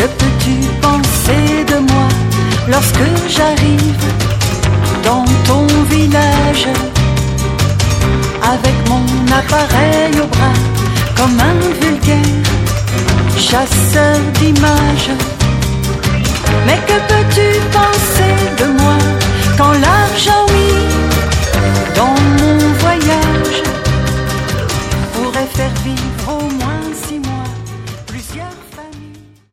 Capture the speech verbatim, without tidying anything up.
Que peux-tu penser de moi lorsque j'arrive dans ton village avec mon appareil au bras comme un vulgaire chasseur d'images?